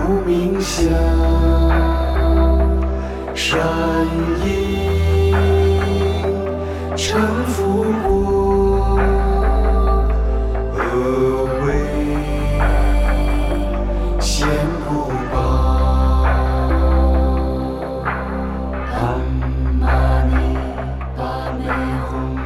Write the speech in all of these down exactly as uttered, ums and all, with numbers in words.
无名香，山阴沉浮过，峨巍显不罢。安玛尼巴美吽。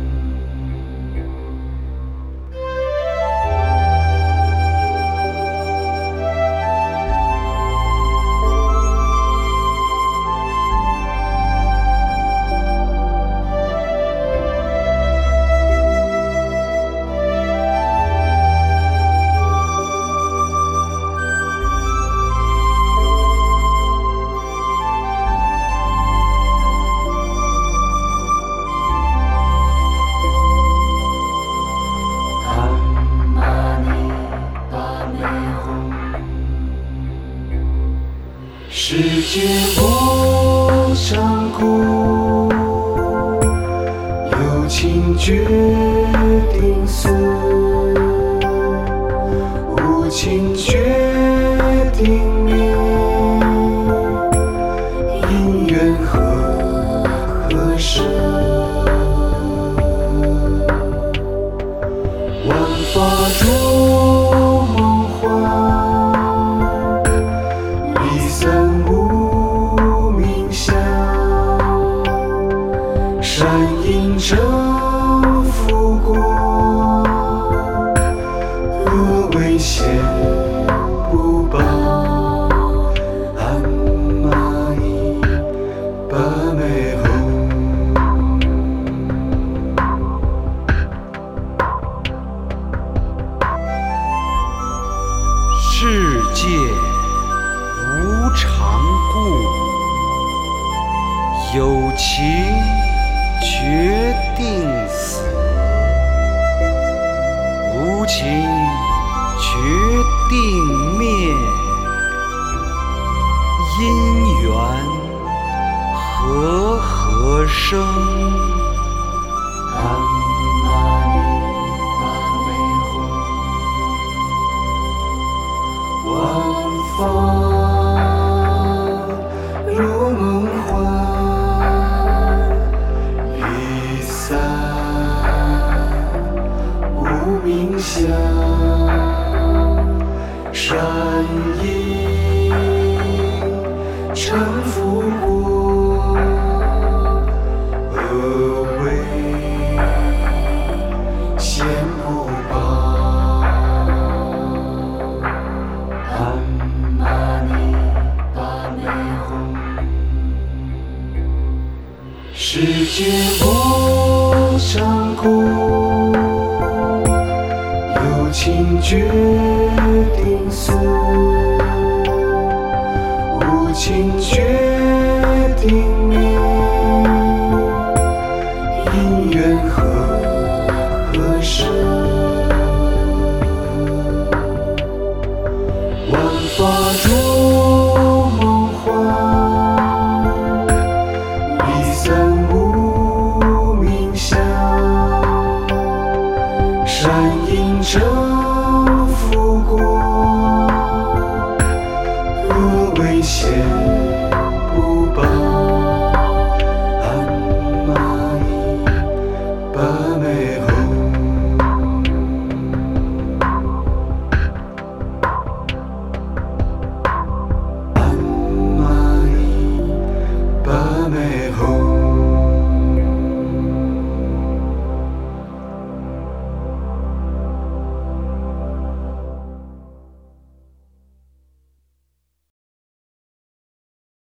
世界无常故，有情决定死，无情决定灭。因缘和合生，万法如梦幻，离散无名相，山阴沉浮过，峨巍显不罢。安玛尼巴美吽。 世界无常故，有情决定死，无情决定灭。因缘和合生。 安玛尼巴美吽。万法如梦幻，离散无名相，山阴沉浮过，峨巍显不罢。安玛尼巴美吽。世界无常故，有情决定死，无情决定